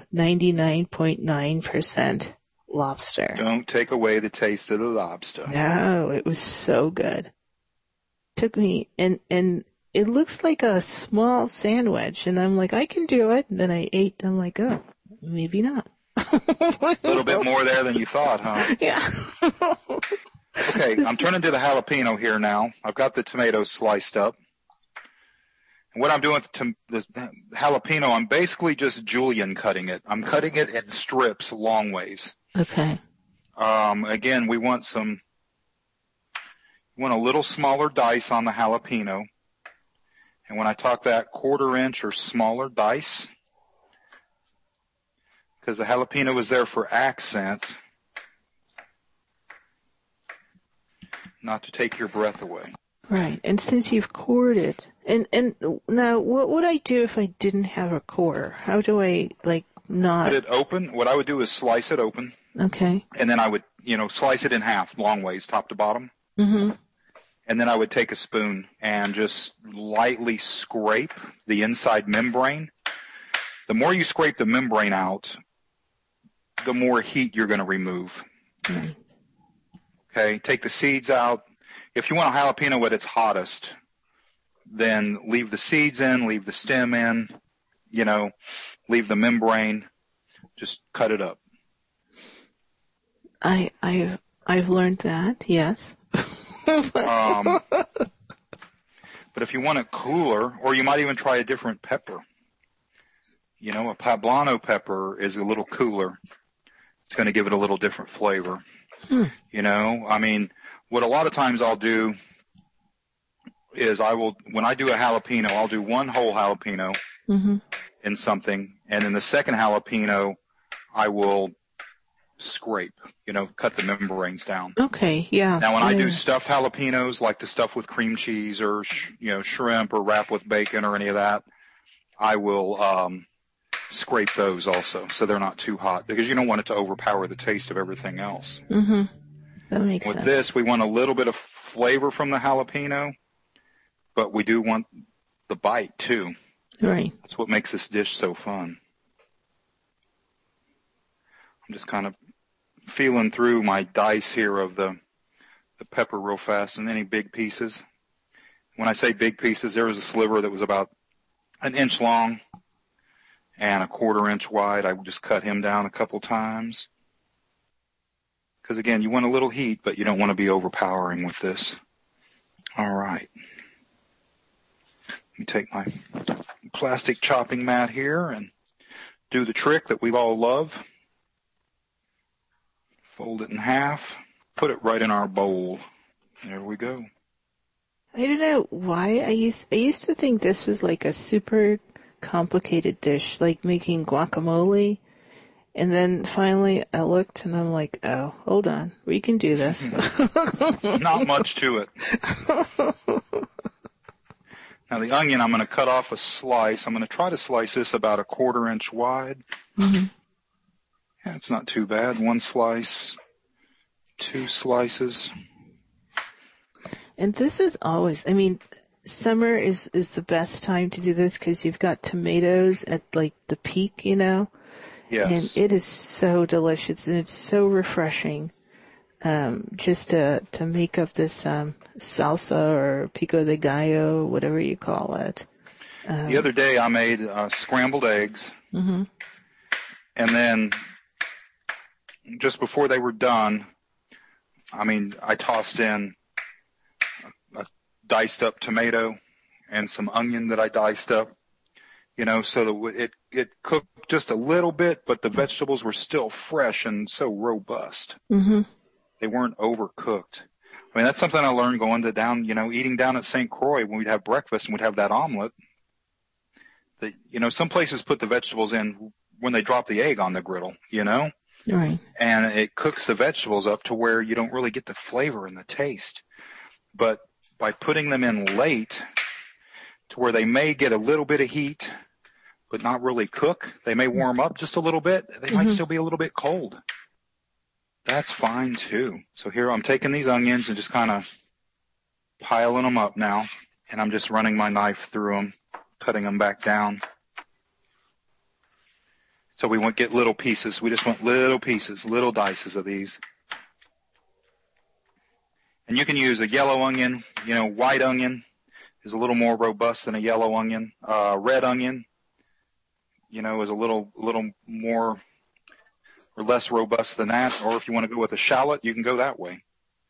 99.9% lobster. Don't take away the taste of the lobster. No, it was so good. Took me, and it looks like a small sandwich, and I'm like, I can do it. And then I ate, I'm like, oh, maybe not. A little bit more there than you thought, huh? Yeah. Okay, I'm turning to the jalapeno here now. I've got the tomatoes sliced up. And what I'm doing with the jalapeno, I'm basically just julienne cutting it. I'm cutting it in strips long ways. Okay. Again, we want a little smaller dice on the jalapeno. And when I talk that 1/4 inch or smaller dice, because the jalapeno is there for accent, not to take your breath away. Right. And since you've cored it, and now what would I do if I didn't have a core? How do I, not... Cut it open. What I would do is slice it open. Okay. And then I would, slice it in half, long ways, top to bottom. Mm-hmm. And then I would take a spoon and just lightly scrape the inside membrane. The more you scrape the membrane out, the more heat you're going to remove. Right. Okay, take the seeds out. If you want a jalapeno at its hottest, then leave the seeds in, leave the stem in, leave the membrane. Just cut it up. I've learned that, yes. But if you want it cooler, or you might even try a different pepper. A poblano pepper is a little cooler. It's going to give it a little different flavor. What a lot of times I'll do is when I do a jalapeno, I'll do one whole jalapeno in something, and then the second jalapeno, I will scrape, cut the membranes down. Okay, yeah. Now, when I do stuffed jalapenos, like the stuff with cream cheese or, shrimp or wrap with bacon or any of that, I will scrape those also so they're not too hot, because you don't want it to overpower the taste of everything else. Mm-hmm. That makes sense. With this, we want a little bit of flavor from the jalapeno, but we do want the bite too. Right. That's what makes this dish so fun. I'm just kind of feeling through my dice here of the pepper real fast, and any big pieces. When I say big pieces, there was a sliver that was about 1 inch long and a 1/4 inch wide. I would just cut him down a couple times. Because, again, you want a little heat, but you don't want to be overpowering with this. All right. Let me take my plastic chopping mat here and do the trick that we all love. Fold it in half. Put it right in our bowl. There we go. I don't know why I used to think this was like a super complicated dish, like making guacamole. And then finally I looked and I'm like, oh, hold on, we can do this. Not much to it. Now the onion, I'm going to cut off a slice. I'm going to try to slice this about 1/4 inch wide. Mm-hmm. Yeah, it's not too bad. 1 slice, 2 slices. And this is always, I mean, summer is the best time to do this because you've got tomatoes at like the peak, you know? Yes. And it is so delicious and it's so refreshing. Just to make up this, salsa or pico de gallo, whatever you call it. The other day I made scrambled eggs. Mm-hmm. And then just before they were done, I tossed in a diced up tomato and some onion that I diced up, so that it cooked just a little bit, but the vegetables were still fresh and so robust. Mm-hmm. They weren't overcooked. That's something I learned going to eating down at St. Croix when we'd have breakfast and we'd have that omelet. That, some places put the vegetables in when they drop the egg on the griddle, Right. And it cooks the vegetables up to where you don't really get the flavor and the taste. But by putting them in late to where they may get a little bit of heat, but not really cook, they may warm up just a little bit. They might still be a little bit cold. That's fine too. So here I'm taking these onions and just kind of piling them up now. And I'm just running my knife through them, cutting them back down. So we won't get little pieces. We just want little pieces, little dices of these. And you can use a yellow onion. White onion is a little more robust than a yellow onion. Red onion, is a little more or less robust than that. Or if you want to go with a shallot, you can go that way.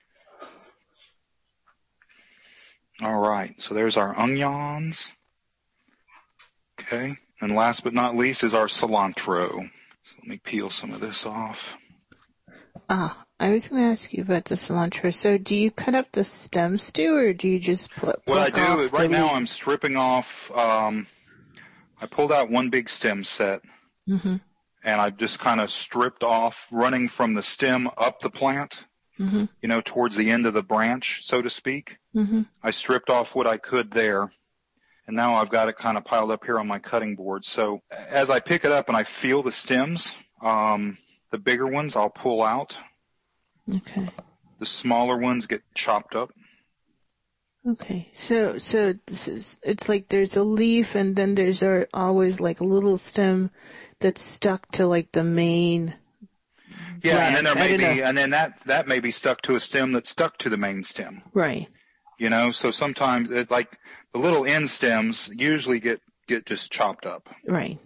All right. So there's our onions. Okay. And last but not least is our cilantro. So let me peel some of this off. I was going to ask you about the cilantro. So do you cut up the stems too, or do you just pluck What I do off right now, leaf? I'm stripping off. I pulled out one big stem set, Mm-hmm. and I just kind of stripped off, running from the stem up the plant, Mm-hmm. Towards the end of the branch, so to speak. Mm-hmm. I stripped off what I could there. And now I've got it kind of piled up here on my cutting board. So as I pick it up and I feel the stems, the bigger ones I'll pull out. Okay. The smaller ones get chopped up. Okay. So it's like there's a leaf and then there's always like a little stem that's stuck to like the main Yeah, branch. and then there may be, and then that may be stuck to a stem that's stuck to the main stem. Right. So sometimes it like the little end stems usually get just chopped up. Right.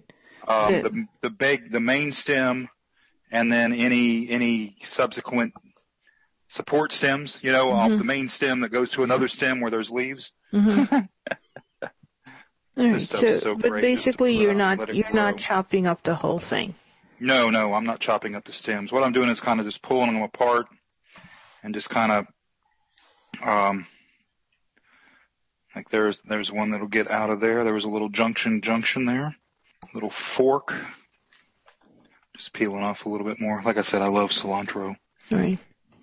The main stem, and then any subsequent support stems, off the main stem that goes to another stem where there's leaves. Mm-hmm. All right. This stuff is so But great basically just to you're not chopping up the whole thing. No, I'm not chopping up the stems. What I'm doing is kind of just pulling them apart and just kind of, like there's one that'll get out of there. There was a little junction there, little fork. Just peeling off a little bit more. Like I said, I love cilantro. Right.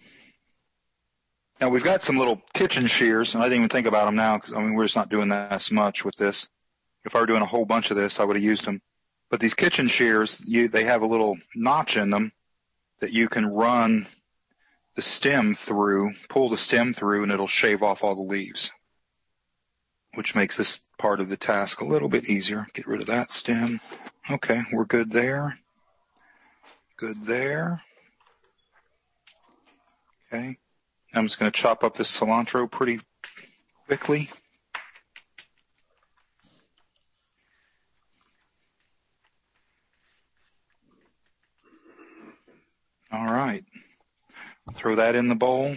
Now we've got some little kitchen shears, and I didn't even think about them now because we're just not doing that as much with this. If I were doing a whole bunch of this, I would have used them. But these kitchen shears, they have a little notch in them that you can run the stem through, pull the stem through, and it'll shave off all the leaves, which makes this part of the task a little bit easier. Get rid of that stem. Okay, we're good there. Good there. Okay. I'm just going to chop up this cilantro pretty quickly. All right. Throw that in the bowl.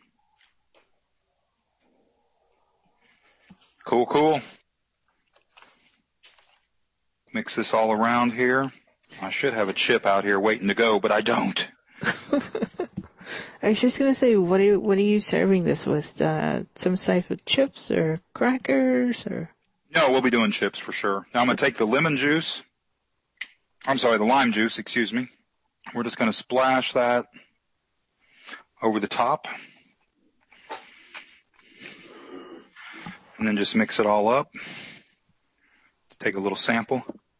Cool. Mix this all around here. I should have a chip out here waiting to go, but I don't. I was just going to say, what are you serving this with? Some type of chips or crackers or? No, we'll be doing chips for sure. Now I'm going to take the lime juice, excuse me. We're just going to splash that over the top. And then just mix it all up. Take a little sample.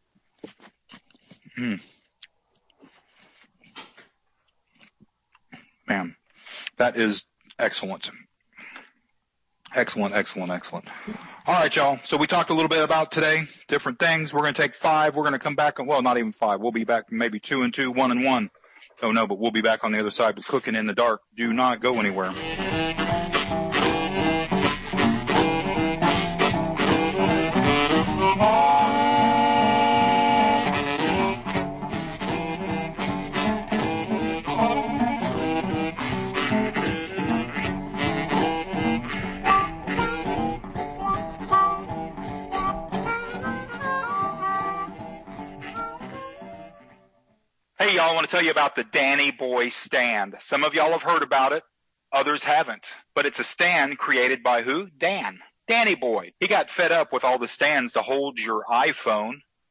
Man, that is excellent. Excellent. All right, y'all. So we talked a little bit about today, different things. We're going to take 5. We're going to come back. Well, not even 5. We'll be back maybe 2 and 2, 1 and 1. Oh, no, but we'll be back on the other side with Cooking in the Dark. Do not go anywhere. Hey, y'all, I want to tell you about the Danny Boy stand. Some of y'all have heard about it. Others haven't. But it's a stand created by who? Dan. Danny Boy. He got fed up with all the stands to hold your iPhone,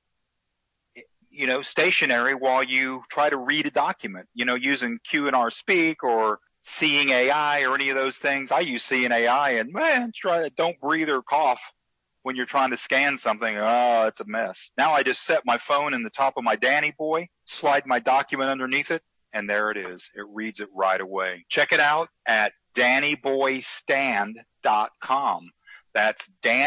stationary while you try to read a document, using Q&R Speak or Seeing AI or any of those things. I use Seeing AI and, don't breathe or cough when you're trying to scan something. Oh, it's a mess. Now I just set my phone in the top of my Danny Boy, slide my document underneath it, and there it is. It reads it right away. Check it out at DannyBoyStand.com. That's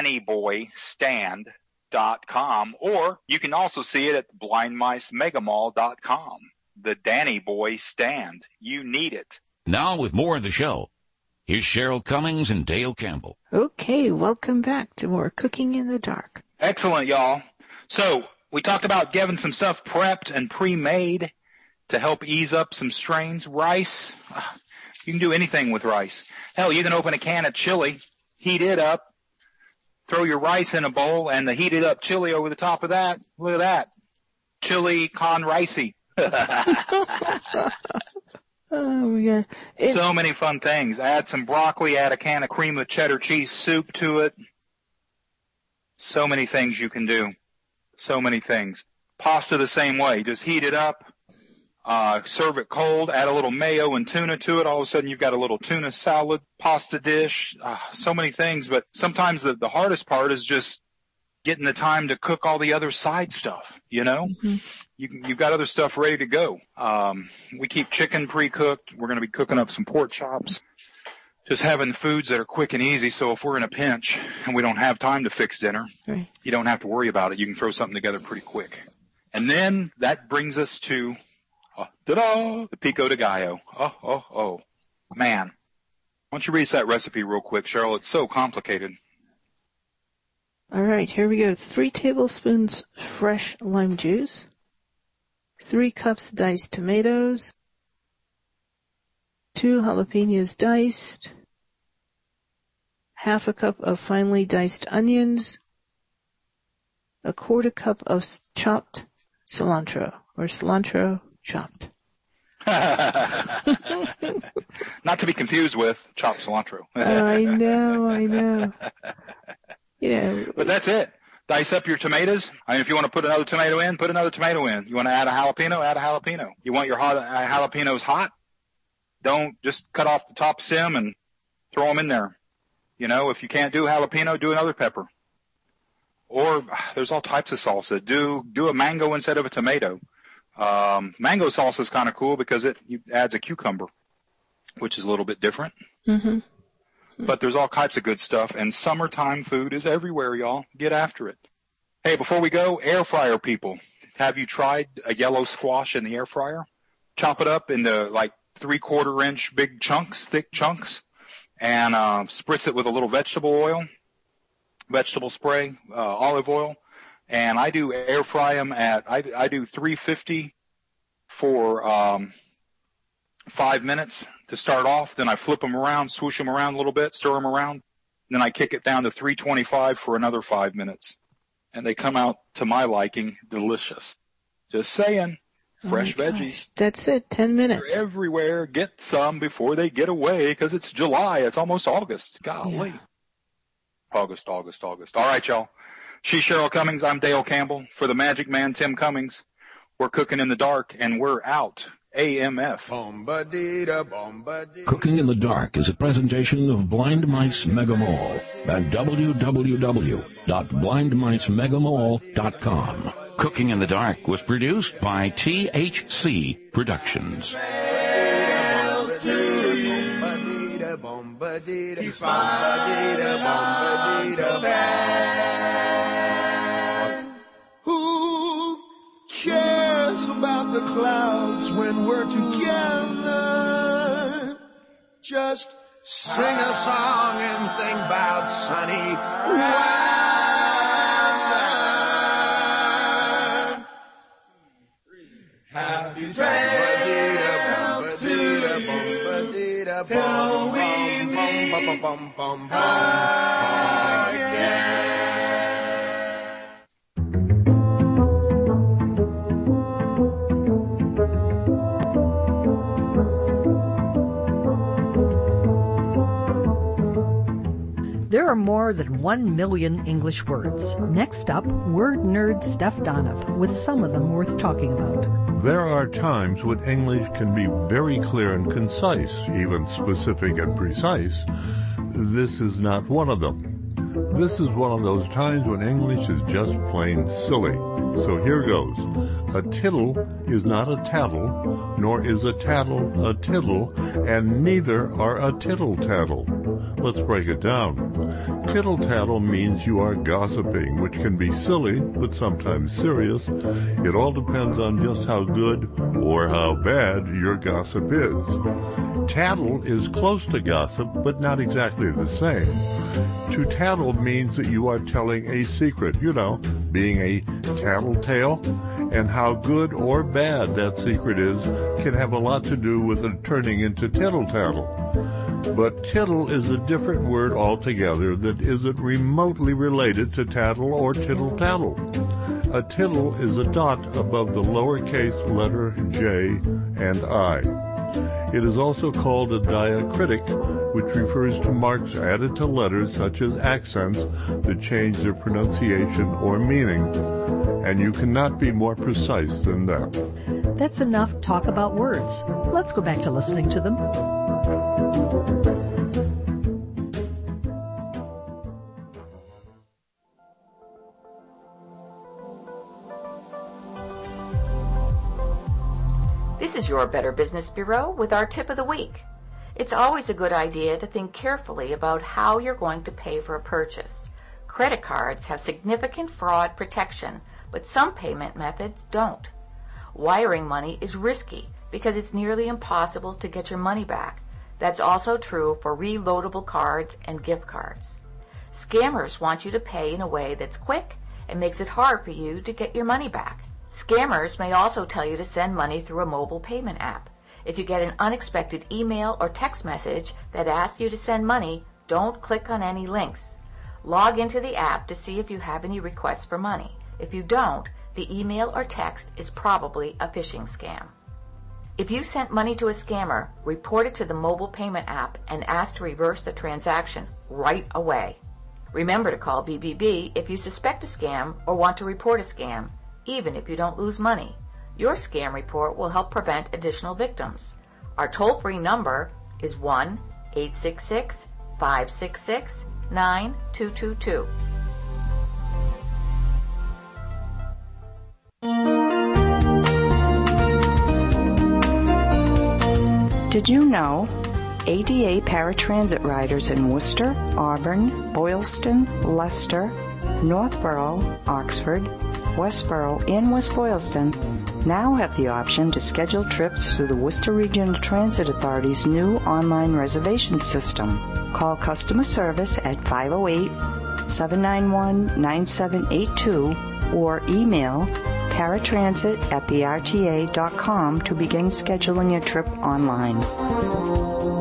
DannyBoyStand.com. Or you can also see it at BlindMiceMegamall.com. The Danny Boy Stand. You need it. Now with more of the show, here's Cheryl Cummings and Dale Campbell. Okay, welcome back to more Cooking in the Dark. Excellent, y'all. So we talked about getting some stuff prepped and pre-made to help ease up some strains. Rice, you can do anything with rice. Hell, you can open a can of chili, heat it up, throw your rice in a bowl, and the heated up chili over the top of that. Look at that. Chili con ricey. Oh, yeah. So many fun things. Add some broccoli, add a can of cream of cheddar cheese soup to it. So many things you can do. So many things. Pasta the same way. Just heat it up, serve it cold, add a little mayo and tuna to it. All of a sudden you've got a little tuna salad, pasta dish, so many things. But sometimes the hardest part is just getting the time to cook all the other side stuff, Mm-hmm. You've got other stuff ready to go. We keep chicken pre-cooked. We're going to be cooking up some pork chops. Just having foods that are quick and easy, so if we're in a pinch and we don't have time to fix dinner, right, you don't have to worry about it. You can throw something together pretty quick. And then that brings us to, the pico de gallo. Oh. Man. Why don't you read us that recipe real quick, Cheryl? It's so complicated. All right, here we go. 3 tablespoons fresh lime juice, 3 cups diced tomatoes, 2 jalapenos diced, half a cup of finely diced onions, a quarter cup of chopped cilantro, or cilantro chopped. Not to be confused with chopped cilantro. I know. But that's it. Dice up your tomatoes. I mean, if you want to put another tomato in, put another tomato in. You want to add a jalapeno, add a jalapeno. You want your jalapenos hot? Don't just cut off the top stem and throw them in there. If you can't do jalapeno, do another pepper. Or there's all types of salsa. Do a mango instead of a tomato. Mango salsa is kind of cool because it adds a cucumber, which is a little bit different. Mm-hmm. But there's all types of good stuff, and summertime food is everywhere, y'all. Get after it. Hey, before we go, air fryer people. Have you tried a yellow squash in the air fryer? Chop it up into like 3/4 inch big chunks, thick chunks, and spritz it with a little vegetable oil, vegetable spray, olive oil. And I do air fry them I do 350 for 5 minutes to start off. Then I flip them around, swoosh them around a little bit, stir them around. Then I kick it down to 325 for another 5 minutes. And they come out, to my liking, delicious. Just saying. Fresh veggies. That's it, 10 minutes. They're everywhere. Get some before they get away, because it's July. It's almost August. Golly. Yeah. August. All right, y'all. She's Cheryl Cummings. I'm Dale Campbell. For the Magic Man, Tim Cummings, we're cooking in the dark, and we're out. AMF. Cooking in the Dark is a presentation of Blind Mice Mega Mall at www.blindmicemegamall.com. Cooking in the Dark was produced by THC Productions. Who cares about the clouds when we're together? Just sing a song and think about sunny weather. Happy trails to you till we meet again. There are more than 1 million English words. Next up, word nerd Steph Donoff with some of them worth talking about. There are times when English can be very clear and concise, even specific and precise. This is not one of them. This is one of those times when English is just plain silly. So here goes. A tittle is not a tattle, nor is a tattle a tittle, and neither are a tittle-tattle. Let's break it down. Tittle-tattle means you are gossiping, which can be silly, but sometimes serious. It all depends on just how good or how bad your gossip is. Tattle is close to gossip, but not exactly the same. To tattle means that you are telling a secret, being a tattletale, and how good or bad that secret is can have a lot to do with it turning into tittle-tattle. But tittle is a different word altogether that isn't remotely related to tattle or tittle-tattle. A tittle is a dot above the lowercase letter J and I. It is also called a diacritic, which refers to marks added to letters such as accents that change their pronunciation or meaning. And you cannot be more precise than that. That's enough talk about words. Let's go back to listening to them. This is your Better Business Bureau with our tip of the week. It's always a good idea to think carefully about how you're going to pay for a purchase. Credit cards have significant fraud protection, but some payment methods don't. Wiring money is risky because it's nearly impossible to get your money back. That's also true for reloadable cards and gift cards. Scammers want you to pay in a way that's quick and makes it hard for you to get your money back. Scammers may also tell you to send money through a mobile payment app. If you get an unexpected email or text message that asks you to send money, don't click on any links. Log into the app to see if you have any requests for money. If you don't, the email or text is probably a phishing scam. If you sent money to a scammer, report it to the mobile payment app and ask to reverse the transaction right away. Remember to call BBB if you suspect a scam or want to report a scam, even if you don't lose money. Your scam report will help prevent additional victims. Our toll-free number is 1-866-566-9222. Did you know ADA paratransit riders in Worcester, Auburn, Boylston, Leicester, Northborough, Oxford, Westborough, and West Boylston now have the option to schedule trips through the Worcester Regional Transit Authority's new online reservation system. Call customer service at 508-791-9782 or email paratransit@therta.com to begin scheduling your trip online.